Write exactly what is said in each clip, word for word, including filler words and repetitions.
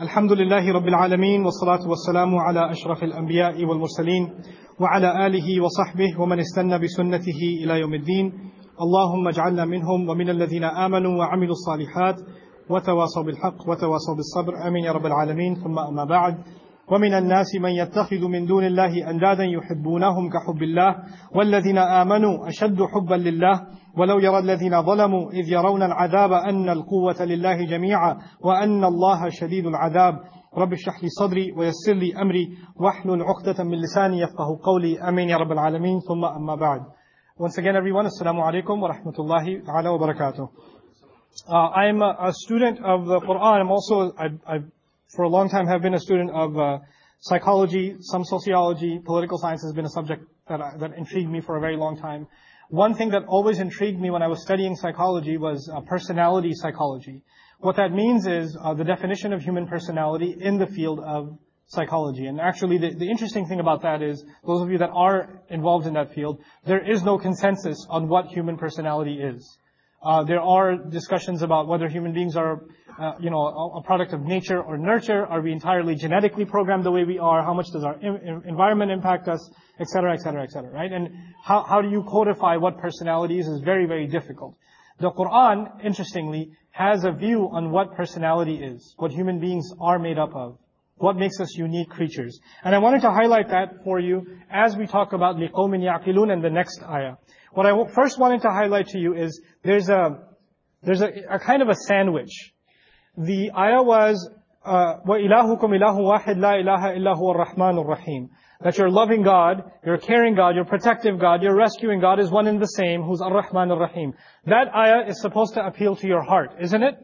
الحمد لله رب العالمين والصلاة والسلام على أشرف الأنبياء والمرسلين وعلى آله وصحبه ومن استنى بسنته إلى يوم الدين. اللهم اجعلنا منهم ومن الذين آمنوا وعملوا الصالحات وتواصوا بالحق وتواصوا بالصبر آمين يا رب العالمين. ثم أما بعد، ومن الناس من يتخذ من دون الله أندادا يحبونهم كحب الله والذين آمنوا أشد حبا لله ولو يرى الذين ظلموا إذ يرون العذاب أن القوة لله جميعا وأن الله شديد العذاب. رب اشرح لي صدري ويسر لي أمري واحلل عقدة من لساني يفقه قولي آمين يا رب العالمين. ثم أما بعد. Once again everyone, Assalamu alaikum wa rahmatullahi ta'ala wa barakatuh. Uh, I'm a, a student of the Quran. I'm also, I, I, for a long time have been a student of uh, psychology, some sociology, political science has been a subject that, I, that intrigued me for a very long time. One thing that always intrigued me when I was studying psychology was uh, personality psychology. What that means is uh, the definition of human personality in the field of psychology. And actually the, the interesting thing about that is, those of you that are involved in that field, there is no consensus on what human personality is. Uh, there are discussions about whether human beings are, uh, you know, a, a product of nature or nurture. Are we entirely genetically programmed the way we are? How much does our in, environment impact us? Et cetera, et cetera, et cetera, right? And how, how do you codify what personality is is very, very difficult. The Quran, interestingly, has a view on what personality is, what human beings are made up of, what makes us unique creatures. And I wanted to highlight that for you as we talk about لِقَوْمٍ يَعْقِلُونَ and the next ayah. What I first wanted to highlight to you is there's a there's a, a kind of a sandwich. The ayah was uh, وَإِلَهُكُمْ إِلَهُ وَاحِدْ لَا إِلَهَ إِلَّا هُوَ الرَّحْمَنُ الرَّحِيمُ. That your loving God, your caring God, your protective God, your rescuing God is one and the same, who's Ar-Rahman Ar-Rahim. That ayah is supposed to appeal to your heart, isn't it?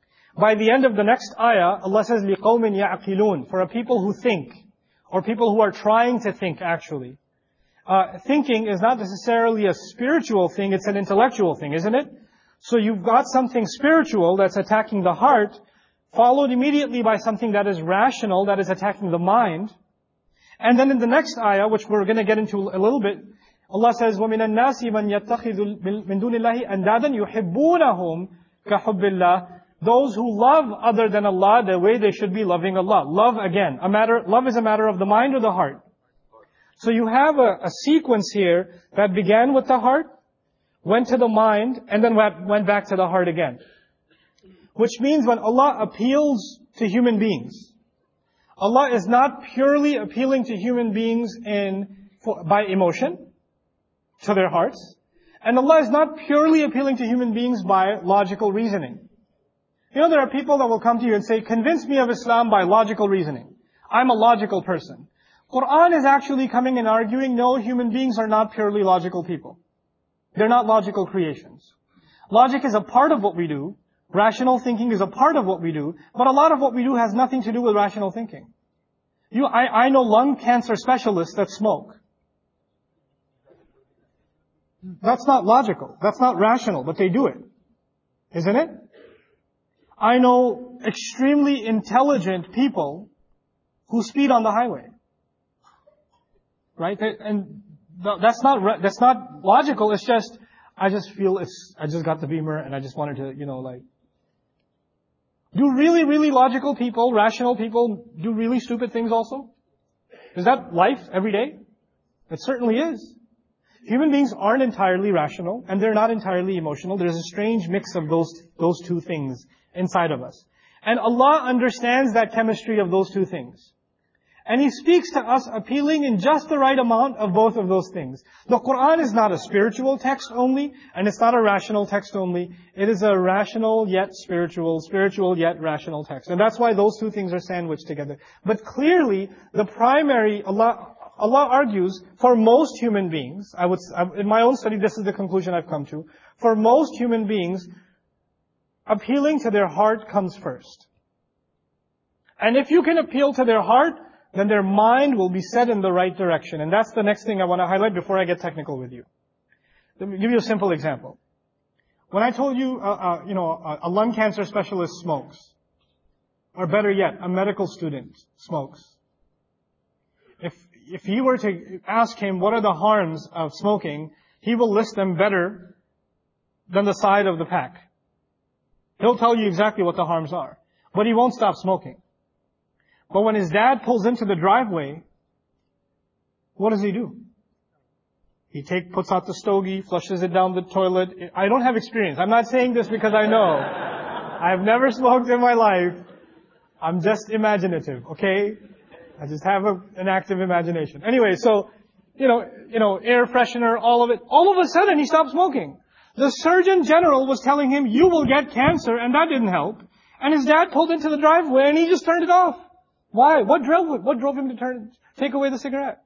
By the end of the next ayah, Allah says لِقَوْمٍ يَعْقِلُونَ, for a people who think, or people who are trying to think actually. Uh, thinking is not necessarily a spiritual thing, it's an intellectual thing, isn't it? So you've got something spiritual that's attacking the heart, followed immediately by something that is rational, that is attacking the mind. And then in the next ayah, which we're going to get into a little bit, Allah says, وَمِنَ النَّاسِ مَنْ يَتَّخِذُ مِنْ دُونِ اللَّهِ أَنْدَادًا يُحِبُّونَهُمْ كَحُبِّ اللَّهِ. Those who love other than Allah the way they should be loving Allah. Love again, a matter, love is a matter of the mind or the heart. So you have a, a sequence here that began with the heart, went to the mind, and then went back to the heart again. Which means when Allah appeals to human beings, Allah is not purely appealing to human beings in for, by emotion, to their hearts. And Allah is not purely appealing to human beings by logical reasoning. You know, there are people that will come to you and say, convince me of Islam by logical reasoning. I'm a logical person. Quran is actually coming and arguing, no, human beings are not purely logical people. They're not logical creations. Logic is a part of what we do. Rational thinking is a part of what we do. But a lot of what we do has nothing to do with rational thinking. You, I, I know lung cancer specialists that smoke. That's not logical. That's not rational, but they do it. Isn't it? I know extremely intelligent people who speed on the highway. Right? And that's not, that's not logical. It's just, I just feel it's, I just got the Beamer and I just wanted to, you know, like. Do really, really logical people, rational people, do really stupid things also? Is that life every day? It certainly is. Human beings aren't entirely rational and they're not entirely emotional. There's a strange mix of those, those two things inside of us. And Allah understands that chemistry of those two things. And He speaks to us appealing in just the right amount of both of those things. The Quran is not a spiritual text only, and it's not a rational text only. It is a rational yet spiritual, spiritual yet rational text. And that's why those two things are sandwiched together. But clearly, the primary, Allah, Allah argues, for most human beings, I would, in my own study, this is the conclusion I've come to, for most human beings, appealing to their heart comes first. And if you can appeal to their heart, then their mind will be set in the right direction. And that's the next thing I want to highlight before I get technical with you. Let me give you a simple example. When I told you, uh, uh, you know, a, a lung cancer specialist smokes, or better yet, a medical student smokes. If, if you were to ask him what are the harms of smoking, he will list them better than the side of the pack. He'll tell you exactly what the harms are. But he won't stop smoking. But when his dad pulls into the driveway, what does he do? He take, puts out the stogie, flushes it down the toilet. I don't have experience. I'm not saying this because I know. I've never smoked in my life. I'm just imaginative, okay? I just have a, an active imagination. Anyway, so, you know, you know, air freshener, all of it. All of a sudden, he stopped smoking. The Surgeon General was telling him, you will get cancer, and that didn't help. And his dad pulled into the driveway, and he just turned it off. Why? What drove, what drove him to turn, take away the cigarette?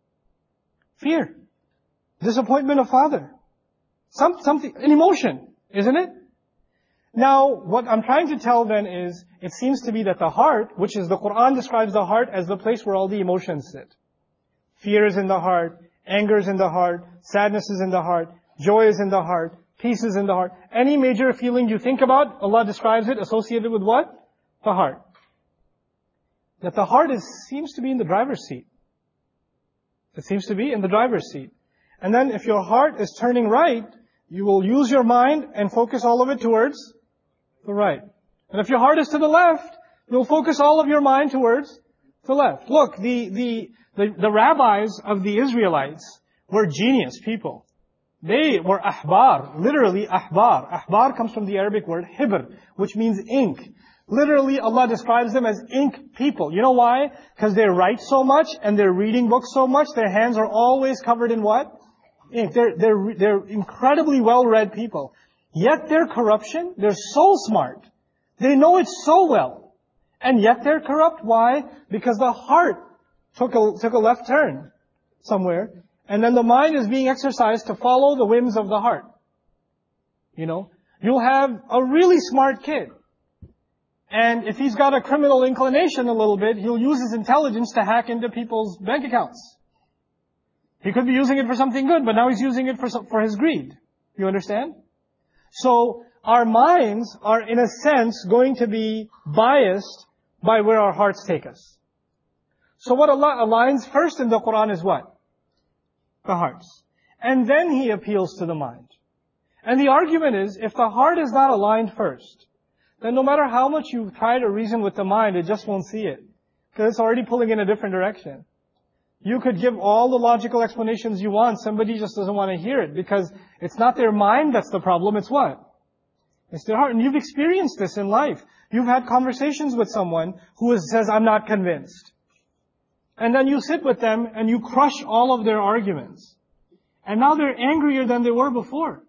Fear. Disappointment of father. Some, something, an emotion, isn't it? Now, what I'm trying to tell then is, it seems to be that the heart, which is the Quran describes the heart as the place where all the emotions sit. Fear is in the heart, anger is in the heart, sadness is in the heart, joy is in the heart, peace is in the heart. Any major feeling you think about, Allah describes it associated with what? The heart. That the heart is, seems to be in the driver's seat. It seems to be in the driver's seat. And then if your heart is turning right, you will use your mind and focus all of it towards the right. And if your heart is to the left, you'll focus all of your mind towards the left. Look, the, the, the, the rabbis of the Israelites were genius people. They were ahbar, literally ahbar. Ahbar comes from the Arabic word hibr, which means ink. Literally, Allah describes them as ink people. You know why? Because they write so much and they're reading books so much, their hands are always covered in what? Ink. They're, they're, they're incredibly well-read people. Yet their corruption, they're so smart. They know it so well. And yet they're corrupt. Why? Because the heart took a, took a left turn somewhere. And then the mind is being exercised to follow the whims of the heart. You know, you'll have a really smart kid. And if he's got a criminal inclination a little bit, he'll use his intelligence to hack into people's bank accounts. He could be using it for something good, but now he's using it for for his greed. You understand? So, our minds are in a sense going to be biased by where our hearts take us. So what Allah aligns first in the Quran is what? The hearts. And then He appeals to the mind. And the argument is, if the heart is not aligned first, then no matter how much you try to reason with the mind, it just won't see it. Because it's already pulling in a different direction. You could give all the logical explanations you want, somebody just doesn't want to hear it, because it's not their mind that's the problem, it's what? It's their heart. And you've experienced this in life. You've had conversations with someone who is, says, I'm not convinced. And then you sit with them and you crush all of their arguments. And now they're angrier than they were before.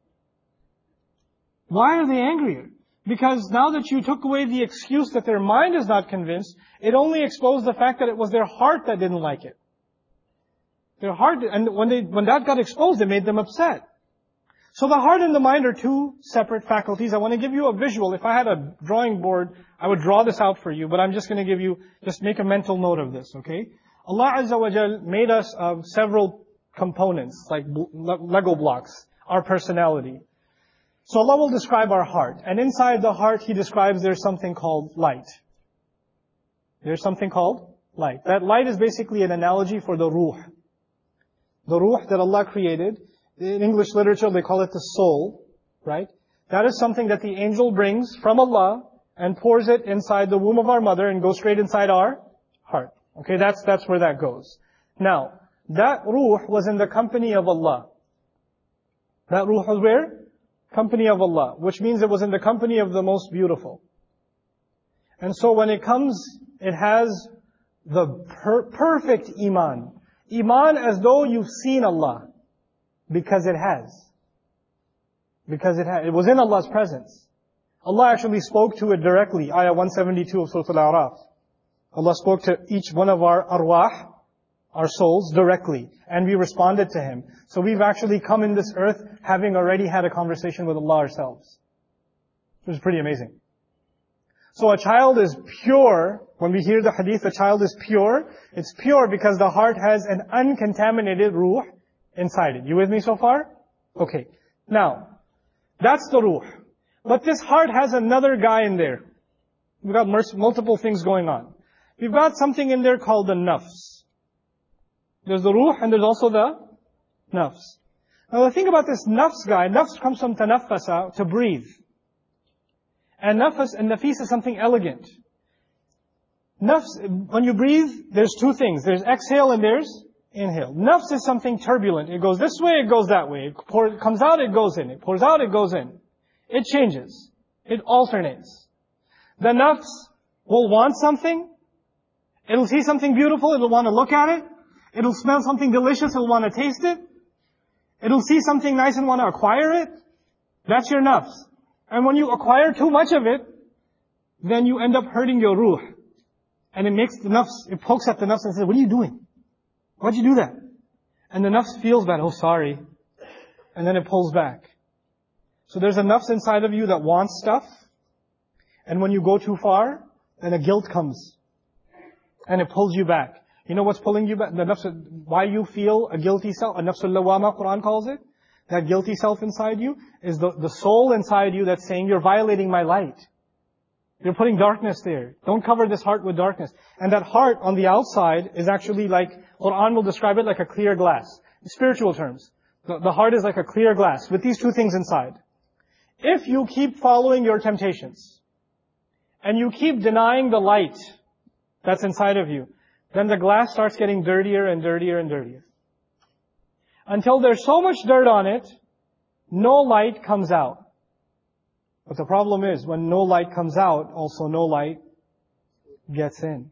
Why are they angrier? Because now that you took away the excuse that their mind is not convinced, it only exposed the fact that it was their heart that didn't like it. Their heart, and when they, when that got exposed, it made them upset. So the heart and the mind are two separate faculties. I want to give you a visual. If I had a drawing board, I would draw this out for you, but I'm just going to give you, just make a mental note of this, okay? Allah Azza wa Jal made us of several components, like Lego blocks, our personality. So Allah will describe our heart. And inside the heart, He describes there's something called light. There's something called light. That light is basically an analogy for the ruh. The ruh that Allah created. In English literature, they call it the soul, right? That is something that the angel brings from Allah and pours it inside the womb of our mother and goes straight inside our heart. Okay, that's, that's where that goes. Now, that ruh was in the company of Allah. That ruh was where? Company of Allah, which means it was in the company of the most beautiful. And so when it comes, it has the per- perfect iman. Iman as though you've seen Allah. Because it has. Because it has. It was in Allah's presence. Allah actually spoke to it directly. Ayah one seventy-two of Surah Al-A'raf. Allah spoke to each one of our arwah, our souls, directly. And we responded to Him. So we've actually come in this earth having already had a conversation with Allah ourselves. Which is pretty amazing. So a child is pure. When we hear the hadith, a child is pure. It's pure because the heart has an uncontaminated ruh inside it. You with me so far? Okay. Now, that's the ruh. But this heart has another guy in there. We've got multiple things going on. We've got something in there called the nafs. There's the ruh and there's also the nafs. Now the thing about this nafs guy, nafs comes from tanaffasa, to breathe. And nafs and nafis is something elegant. Nafs, when you breathe, there's two things. There's exhale and there's inhale. Nafs is something turbulent. It goes this way, it goes that way. It, pour, it comes out, it goes in. It pours out, it goes in. It changes. It alternates. The nafs will want something. It'll see something beautiful, it'll want to look at it. It'll smell something delicious, it'll want to taste it. It'll see something nice and want to acquire it. That's your nafs. And when you acquire too much of it, then you end up hurting your ruh. And it makes the nafs, it pokes at the nafs and says, what are you doing? Why'd you do that? And the nafs feels bad, oh sorry. And then it pulls back. So there's a nafs inside of you that wants stuff. And when you go too far, then a guilt comes. And it pulls you back. You know what's pulling you back? The nafs, why you feel a guilty self, a nafsul lawama, Quran calls it. That guilty self inside you is the, the soul inside you that's saying, you're violating my light. You're putting darkness there. Don't cover this heart with darkness. And that heart on the outside is actually like, Quran will describe it like a clear glass. In spiritual terms. The, the heart is like a clear glass with these two things inside. If you keep following your temptations, and you keep denying the light that's inside of you, then the glass starts getting dirtier and dirtier and dirtier. Until there's so much dirt on it, no light comes out. But the problem is, when no light comes out, also no light gets in.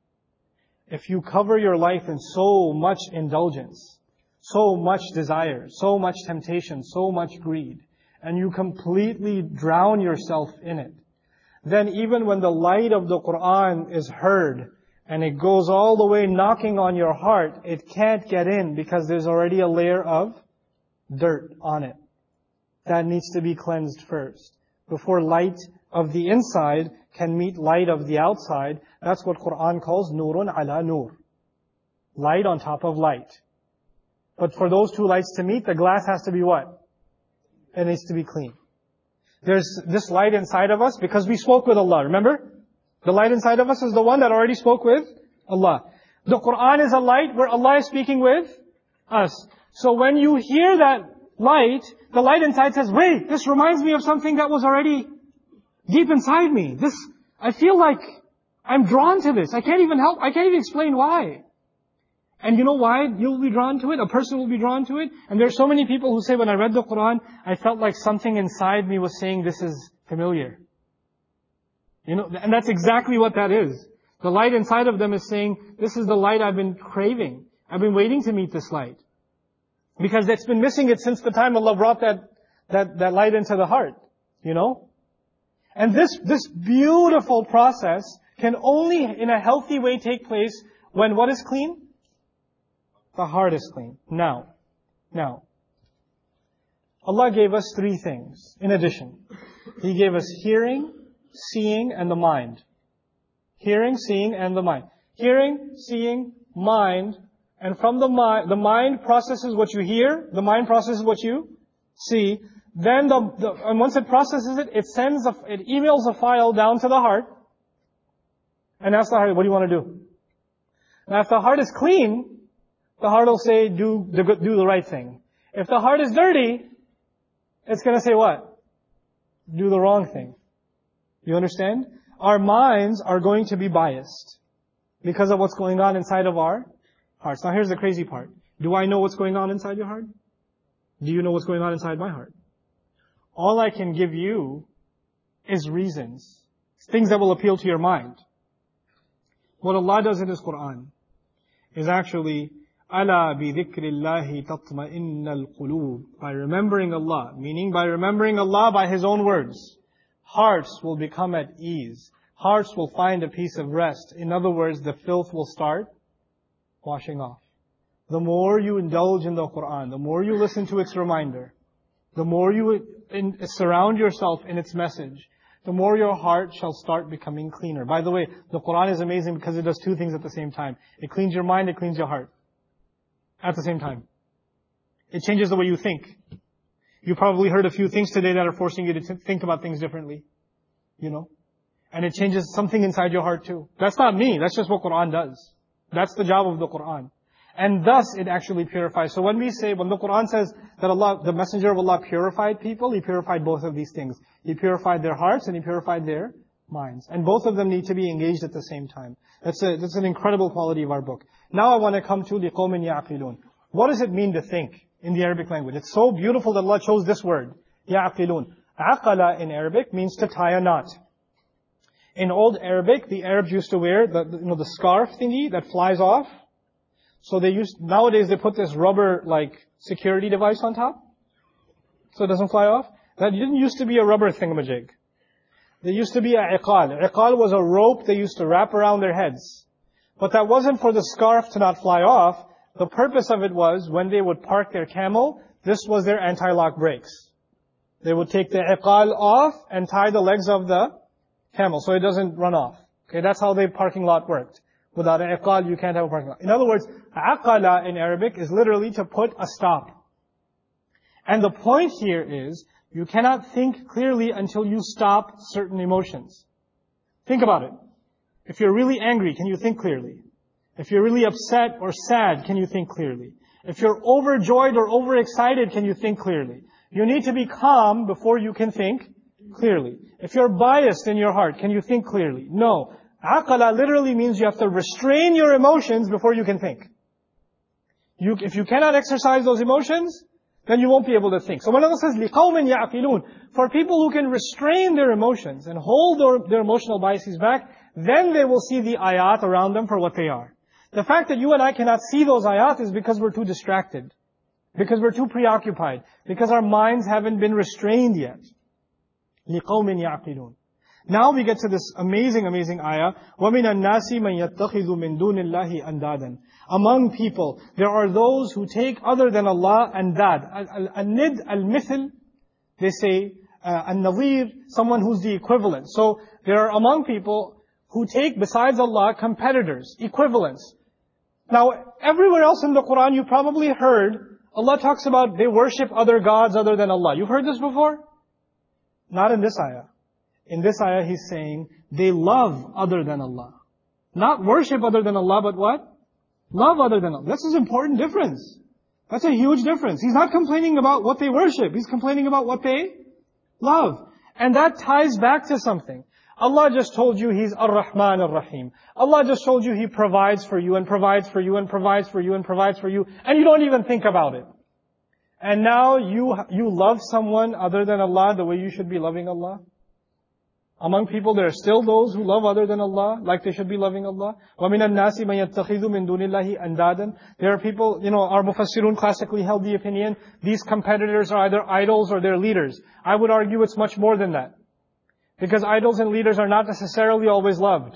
If you cover your life in so much indulgence, so much desire, so much temptation, so much greed, and you completely drown yourself in it, then even when the light of the Quran is heard, and it goes all the way knocking on your heart, it can't get in because there's already a layer of dirt on it. That needs to be cleansed first. Before light of the inside can meet light of the outside, that's what Quran calls nurun ala nur. Light on top of light. But for those two lights to meet, the glass has to be what? It needs to be clean. There's this light inside of us because we spoke with Allah, remember? The light inside of us is the one that already spoke with Allah. The Quran is a light where Allah is speaking with us. So when you hear that light, the light inside says, wait, this reminds me of something that was already deep inside me. This, I feel like I'm drawn to this. I can't even help, I can't even explain why. And you know why you'll be drawn to it? A person will be drawn to it. And there are so many people who say, when I read the Quran, I felt like something inside me was saying, this is familiar. You know, and that's exactly what that is. The light inside of them is saying, this is the light I've been craving. I've been waiting to meet this light. Because it's been missing it since the time Allah brought that, that, that light into the heart. You know? And this, this beautiful process can only in a healthy way take place when what is clean? The heart is clean. Now, now, Allah gave us three things in addition. He gave us hearing, seeing, and the mind. Hearing, seeing, and the mind. Hearing, seeing, mind, and from the mind, the mind processes what you hear, the mind processes what you see. Then the, the and once it processes it, it sends a, it emails a file down to the heart, and asks the heart, what do you want to do? Now if the heart is clean, the heart will say, do the good, do the right thing. If the heart is dirty, it's going to say what? Do the wrong thing. You understand? Our minds are going to be biased because of what's going on inside of our hearts. Now here's the crazy part. Do I know what's going on inside your heart? Do you know what's going on inside my heart? All I can give you is reasons. Things that will appeal to your mind. What Allah does in His Quran is actually Ala bi dhikrillahi tatma'innal qulub. By remembering Allah, meaning by remembering Allah by His own words, hearts will become at ease. Hearts will find a piece of rest. In other words, the filth will start washing off. The more you indulge in the Quran, the more you listen to its reminder, the more you in, surround yourself in its message, the more your heart shall start becoming cleaner. By the way, the Quran is amazing because it does two things at the same time. It cleans your mind, it cleans your heart. At the same time. It changes the way you think. You probably heard a few things today that are forcing you to t- think about things differently. You know? And it changes something inside your heart too. That's not me. That's just what Quran does. That's the job of the Quran. And thus it actually purifies. So when we say, when the Quran says that Allah, the Messenger of Allah purified people, He purified both of these things. He purified their hearts and He purified their minds. And both of them need to be engaged at the same time. That's a, that's an incredible quality of our book. Now I want to come to لِقَوْمٍ يَعْقِلُونَ. What does it mean to think in the Arabic language? It's so beautiful that Allah chose this word, يَعْقِلُونَ. Aqala in Arabic means to tie a knot. In old Arabic, the Arabs used to wear the, you know, the scarf thingy that flies off. So they used, nowadays they put this rubber, like, security device on top. So it doesn't fly off. That didn't used to be a rubber thingamajig. There used to be a iqal. Iqal was a rope they used to wrap around their heads. But that wasn't for the scarf to not fly off. The purpose of it was, when they would park their camel, this was their anti-lock brakes. They would take the iqal off and tie the legs of the camel so it doesn't run off. Okay, that's how the parking lot worked. Without an iqal, you can't have a parking lot. In other words, aqala in Arabic is literally to put a stop. And the point here is, you cannot think clearly until you stop certain emotions. Think about it. If you're really angry, can you think clearly? If you're really upset or sad, can you think clearly? If you're overjoyed or overexcited, can you think clearly? You need to be calm before you can think clearly. If you're biased in your heart, can you think clearly? No. Aqala literally means you have to restrain your emotions before you can think. You, if you cannot exercise those emotions, then you won't be able to think. So when Allah says, لِقَوْمٍ يَعْقِلُونَ, for people who can restrain their emotions and hold their, their emotional biases back, then they will see the ayat around them for what they are. The fact that you and I cannot see those ayat is because we're too distracted. Because we're too preoccupied. Because our minds haven't been restrained yet. لِقَوْمٍ يَعْقِلُونَ. Now we get to this amazing, amazing ayah. وَمِنَ النَّاسِ مَنْ يَتَّخِذُ مِن دُونِ اللَّهِ أَنْدَادًا. Among people, there are those who take other than Allah andad. Al-nid, al-mithl, they say, uh, al-nadhir, someone who's the equivalent. So there are among people who take besides Allah competitors, equivalents. Now, everywhere else in the Quran you probably heard, Allah talks about they worship other gods other than Allah. You've heard this before? Not in this ayah. In this ayah He's saying, they love other than Allah. Not worship other than Allah, but what? Love other than Allah. That's an important difference. That's a huge difference. He's not complaining about what they worship. He's complaining about what they love. And that ties back to something. Allah just told you He's Ar-Rahman Ar-Rahim. Allah just told you He provides for you and provides for you and provides for you and provides for you. And you don't even think about it. And now you, you love someone other than Allah the way you should be loving Allah. Among people, there are still those who love other than Allah, like they should be loving Allah. وَمِنَ النَّاسِ مَنْ يَتَّخِذُ مِن دُونِ اللَّهِ أَنْدَادًا. There are people, you know, our Mufassirun classically held the opinion, these competitors are either idols or they're leaders. I would argue it's much more than that. Because idols and leaders are not necessarily always loved.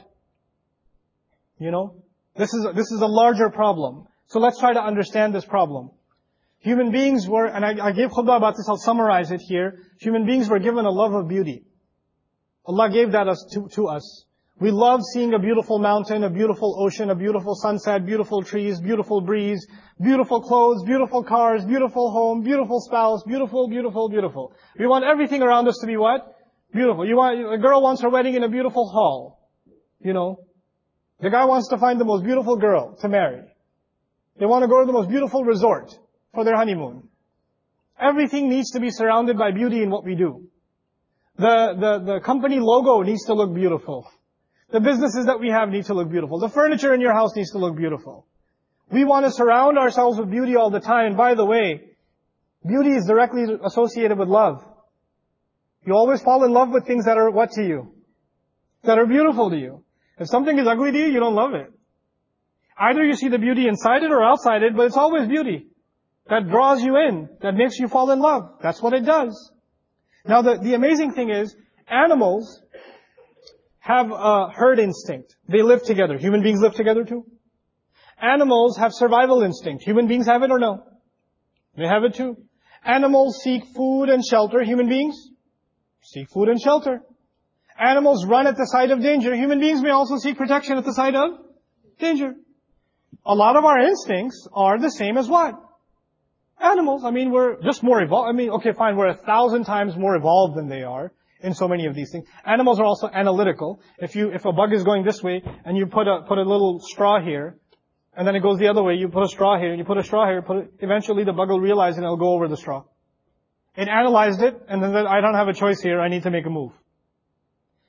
You know? This is, this is a larger problem. So let's try to understand this problem. Human beings were, and I, I gave khutbah about this, I'll summarize it here. Human beings were given a love of beauty. Allah gave that us to, to us. We love seeing a beautiful mountain, a beautiful ocean, a beautiful sunset, beautiful trees, beautiful breeze, beautiful clothes, beautiful cars, beautiful home, beautiful spouse, beautiful, beautiful, beautiful. We want everything around us to be what? Beautiful. You want, a girl wants her wedding in a beautiful hall. You know. The guy wants to find the most beautiful girl to marry. They want to go to the most beautiful resort for their honeymoon. Everything needs to be surrounded by beauty in what we do. The, the, the company logo needs to look beautiful. The businesses that we have need to look beautiful. The furniture in your house needs to look beautiful. We want to surround ourselves with beauty all the time. And by the way, beauty is directly associated with love. You always fall in love with things that are what to you? That are beautiful to you. If something is ugly to you, you don't love it. Either you see the beauty inside it or outside it, but it's always beauty. That draws you in. That makes you fall in love. That's what it does. Now the, the amazing thing is, animals have a herd instinct. They live together. Human beings live together too. Animals have survival instinct. Human beings have it or no? They have it too. Animals seek food and shelter. Human beings seek food and shelter. Animals run at the sight of danger. Human beings may also seek protection at the sight of danger. A lot of our instincts are the same as what? Animals. I mean, we're just more evolved. I mean, okay, fine, we're a thousand times more evolved than they are in so many of these things. Animals are also analytical. If you, if a bug is going this way, and you put a, put a little straw here, and then it goes the other way, you put a straw here, and you put a straw here, put it, eventually the bug will realize and it'll go over the straw. It analyzed it, and then I don't have a choice here, I need to make a move.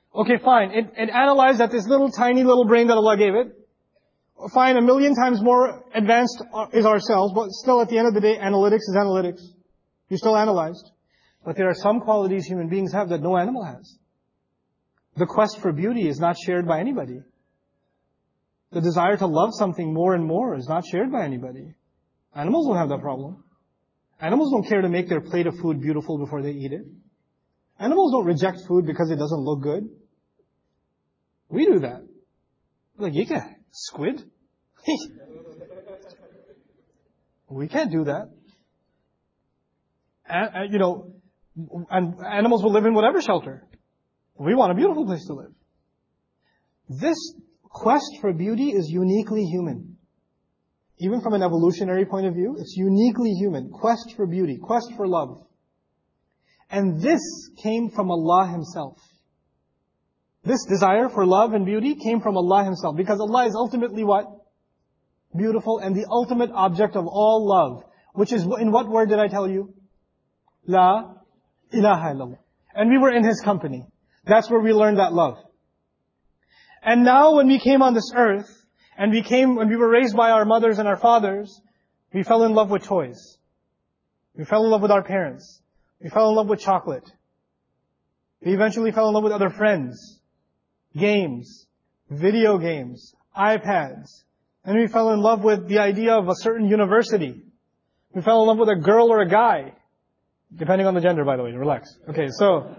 Okay, fine. It, it analyzed that this little tiny little brain that Allah gave it. Fine, a million times more advanced is ourselves, but still at the end of the day, analytics is analytics. You still analyzed. But there are some qualities human beings have that no animal has. The quest for beauty is not shared by anybody. The desire to love something more and more is not shared by anybody. Animals don't have that problem. Animals don't care to make their plate of food beautiful before they eat it. Animals don't reject food because it doesn't look good. We do that. Like, you can't. Squid? We can't do that. And, you know, and animals will live in whatever shelter. We want a beautiful place to live. This quest for beauty is uniquely human. Even from an evolutionary point of view, it's uniquely human. Quest for beauty, quest for love. And this came from Allah Himself. This desire for love and beauty came from Allah Himself. Because Allah is ultimately what? Beautiful, and the ultimate object of all love. Which is, in what word did I tell you? La ilaha illallah. And we were in His company. That's where we learned that love. And now when we came on this earth, and we came, when we were raised by our mothers and our fathers, we fell in love with toys. We fell in love with our parents. We fell in love with chocolate. We eventually fell in love with other friends, games, video games, iPads. And we fell in love with the idea of a certain university. We fell in love with a girl or a guy. Depending on the gender, by the way, relax. Okay, so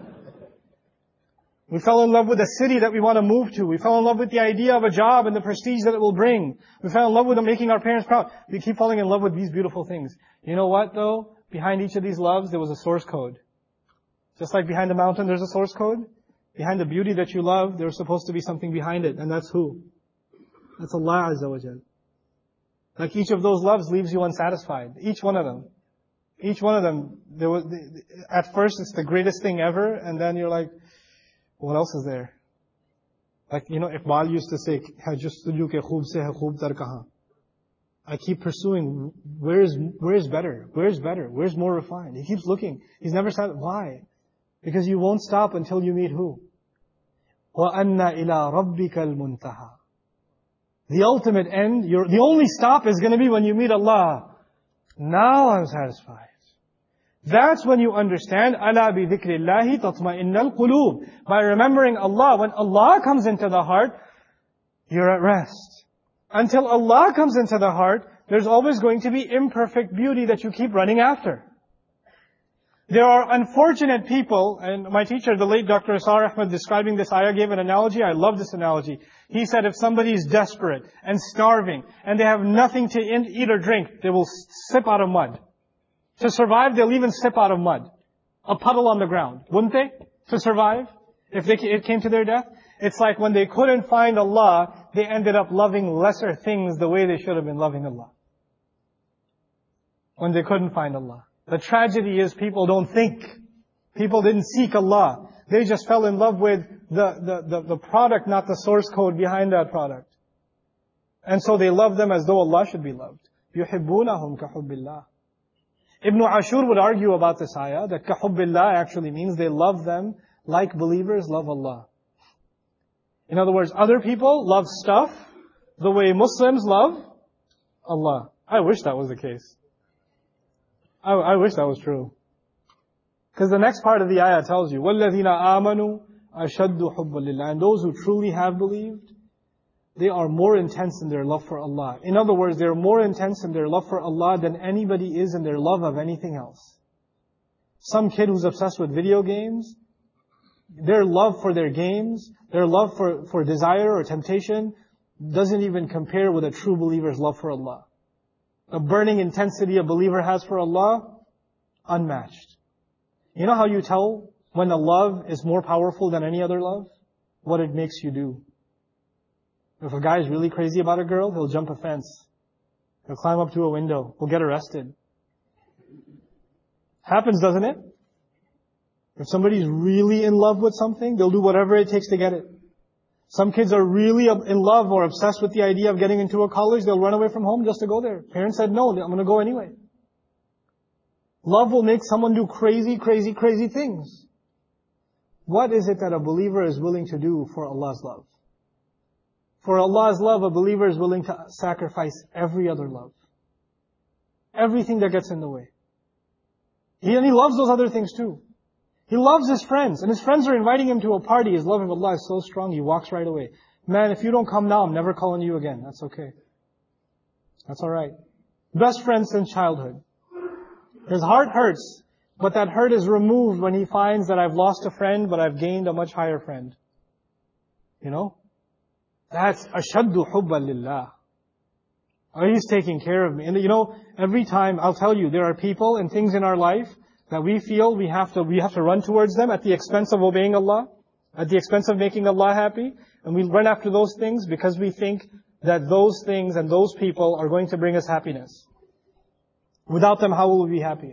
we fell in love with the city that we want to move to. We fell in love with the idea of a job and the prestige that it will bring. We fell in love with making our parents proud. We keep falling in love with these beautiful things. You know what though? Behind each of these loves, there was a source code. Just like behind the mountain there's a source code, behind the beauty that you love, there's supposed to be something behind it. And that's who? That's Allah Azza wa Jal. Like each of those loves leaves you unsatisfied. Each one of them. Each one of them, there was, at first it's the greatest thing ever, and then you're like, what else is there? Like, you know, Iqbal used to say, "Hai justuju ke khoob se hai khoob tar kahan." I keep pursuing, where is, where is better? Where is better? Where's more refined? He keeps looking. He's never said, why? Because you won't stop until you meet who? وَأَنَّ إِلَىٰ رَبِّكَ الْمُنْتَهَى. The ultimate end, your, the only stop is going to be when you meet Allah. Now I'm satisfied. That's when you understand, أَلَا بِذِكْرِ اللَّهِ تَطْمَئِنَّ الْقُلُوبِ. By remembering Allah, when Allah comes into the heart, you're at rest. Until Allah comes into the heart, there's always going to be imperfect beauty that you keep running after. There are unfortunate people, and my teacher, the late Doctor Asar Ahmed, describing this ayah, gave an analogy. I love this analogy. He said if somebody is desperate and starving, and they have nothing to eat or drink, they will sip out of mud. To survive, they'll even sip out of mud. A puddle on the ground. Wouldn't they? To survive? If they, it came to their death? It's like when they couldn't find Allah, they ended up loving lesser things the way they should have been loving Allah. When they couldn't find Allah. The tragedy is people don't think. People didn't seek Allah. They just fell in love with the, the, the, the product, not the source code behind that product. And so they love them as though Allah should be loved. يُحِبُّونَهُمْ كَحُبِّ اللَّهِ. Ibn Ashur would argue about this ayah, that كَحُبِّ اللَّهِ actually means they love them like believers love Allah. In other words, other people love stuff the way Muslims love Allah. I wish that was the case. I, I wish that was true. Because the next part of the ayah tells you, وَالَّذِينَ آمَنُوا أَشَدُّ حُبًّا لِلَّهِ. And those who truly have believed, they are more intense in their love for Allah. In other words, they're more intense in their love for Allah than anybody is in their love of anything else. Some kid who's obsessed with video games, their love for their games, their love for, for desire or temptation, doesn't even compare with a true believer's love for Allah. The burning intensity a believer has for Allah, unmatched. You know how you tell when a love is more powerful than any other love? What it makes you do. If a guy is really crazy about a girl, he'll jump a fence. He'll climb up to a window. He'll get arrested. Happens, doesn't it? If somebody's really in love with something, they'll do whatever it takes to get it. Some kids are really in love or obsessed with the idea of getting into a college. They'll run away from home just to go there. Parents said, no, I'm going to go anyway. Love will make someone do crazy, crazy, crazy things. What is it that a believer is willing to do for Allah's love? For Allah's love, a believer is willing to sacrifice every other love. Everything that gets in the way. He, and he loves those other things too. He loves his friends, and his friends are inviting him to a party. His love of Allah is so strong, he walks right away. Man, if you don't come now, I'm never calling you again. That's okay. That's alright. Best friend since childhood. His heart hurts, but that hurt is removed when he finds that I've lost a friend, but I've gained a much higher friend. You know? That's ashaddu hubban lillah. Oh, he's taking care of me. And you know, every time, I'll tell you, there are people and things in our life that we feel we have to, we have to run towards them at the expense of obeying Allah, at the expense of making Allah happy. And we run after those things because we think that those things and those people are going to bring us happiness. Without them, how will we be happy?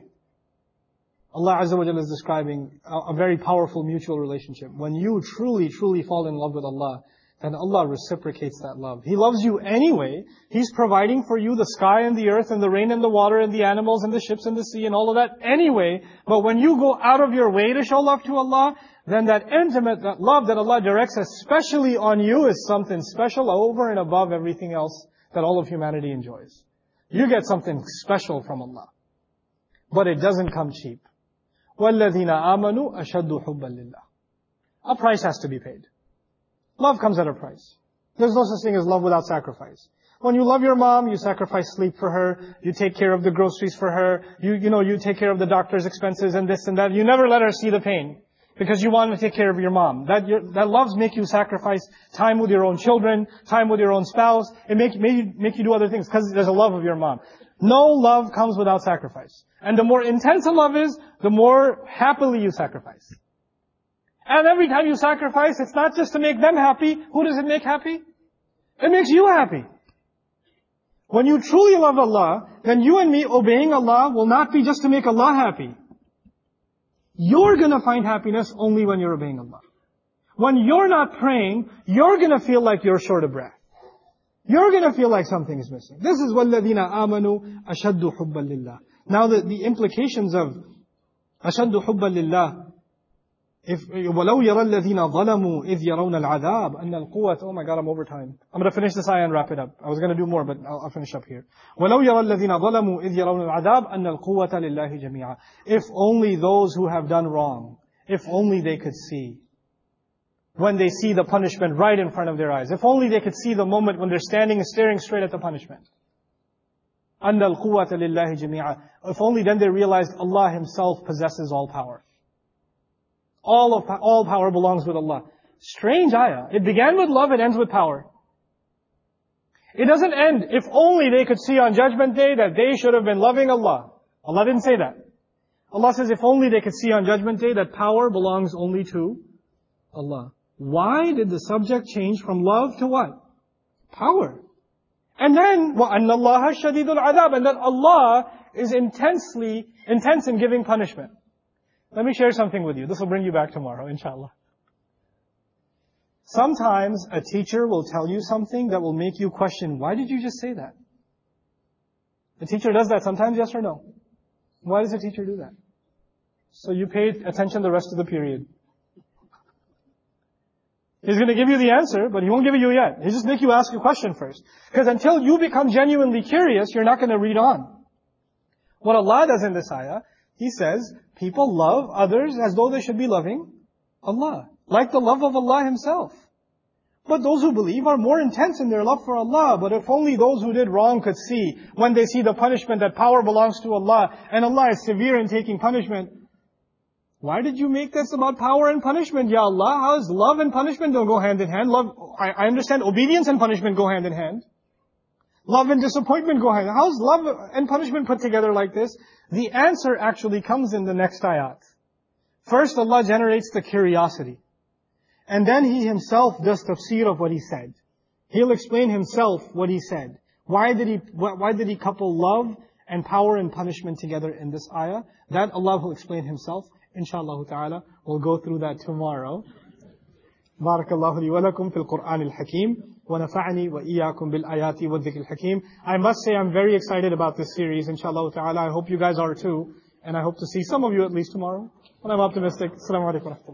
Allah Azza wa Jalla is describing a, a very powerful mutual relationship. When you truly, truly fall in love with Allah, then Allah reciprocates that love. He loves you anyway. He's providing for you the sky and the earth and the rain and the water and the animals and the ships and the sea and all of that anyway. But when you go out of your way to show love to Allah, then that intimate, that love that Allah directs especially on you is something special over and above everything else that all of humanity enjoys. You get something special from Allah. But it doesn't come cheap. وَالَّذِينَ آمَنُوا أَشَدُّ حُبًّا لِلَّهِ. A price has to be paid. Love comes at a price. There's no such thing as love without sacrifice. When you love your mom, you sacrifice sleep for her, you take care of the groceries for her, you, you know, you take care of the doctor's expenses and this and that. You never let her see the pain because you want to take care of your mom. That, your, that loves make you sacrifice time with your own children, time with your own spouse. It make, make, you, make you do other things because there's a love of your mom. No love comes without sacrifice. And the more intense a love is, the more happily you sacrifice. And every time you sacrifice, it's not just to make them happy. Who does it make happy? It makes you happy. When you truly love Allah, then you and me obeying Allah will not be just to make Allah happy. You're gonna find happiness only when you're obeying Allah. When you're not praying, you're gonna feel like you're short of breath. You're gonna feel like something is missing. This is وَالَّذِينَ آمَنُوا أَشَدُّ حُبًّا لِلَّهِ. Now the, the implications of أَشَدُّ حُبًّا لِلَّهِ. If وَلَوْ يَرَى الَّذِينَ ظَلَمُوا إِذْ يَرَوْنَ الْعَذَابَ أَنَّ الْقُوَّةَ. Oh my God, I'm over time. I'm going to finish this ayah and wrap it up. I was going to do more, but I'll, I'll finish up here. وَلَوْ يَرَى الَّذِينَ ظَلَمُوا إِذْ يَرَوْنَ الْعَذَابَ أَنَّ الْقُوَّةَ لِلَّهِ جَمِيعًا. If only those who have done wrong, if only they could see, when they see the punishment right in front of their eyes, if only they could see the moment when they're standing and staring straight at the punishment. أَنَّ الْقُوَّةَ لِلَّهِ جَمِيعًا. If only then they realized Allah Himself possesses all power. All of all power belongs with Allah. Strange ayah. It began with love, it ends with power. It doesn't end, if only they could see on Judgment Day that they should have been loving Allah. Allah didn't say that. Allah says if only they could see on Judgment Day that power belongs only to Allah. Why did the subject change from love to what? Power. And then, وَأَنَّ اللَّهَ شَدِيدُ الْعَذَابِ. And that Allah is intensely, intense in giving punishment. Let me share something with you. This will bring you back tomorrow, inshallah. Sometimes a teacher will tell you something that will make you question, why did you just say that? The teacher does that sometimes, yes or no? Why does a teacher do that? So you pay attention the rest of the period. He's going to give you the answer, but He won't give it you yet. He'll just make you ask a question first. Because until you become genuinely curious, you're not going to read on. What Allah does in this ayah, He says, people love others as though they should be loving Allah. Like the love of Allah Himself. But those who believe are more intense in their love for Allah. But if only those who did wrong could see, when they see the punishment, that power belongs to Allah, and Allah is severe in taking punishment. Why did you make this about power and punishment? Ya Allah, how is love and punishment don't go hand in hand? Love, I, I understand obedience and punishment go hand in hand. Love and disappointment go hand in hand. How is love and punishment put together like this? The answer actually comes in the next ayat. First, Allah generates the curiosity. And then He Himself does tafsir of what He said. He'll explain Himself what He said. Why did He, why did He couple love and power and punishment together in this ayah? That Allah will explain Himself. Inshallah ta'ala, we'll go through that tomorrow. Barakallahu li wa lakum fil Qur'an al-Hakim. وَنَفَعَنِي وَإِيَّاكُمْ بِالْآيَاتِ وَالذِّكْرِ الْحَكِيمِ. I must say I'm very excited about this series, inshallah ta'ala. I hope you guys are too. And I hope to see some of you at least tomorrow. And I'm optimistic. Assalamu alaikum wa rahmatullah.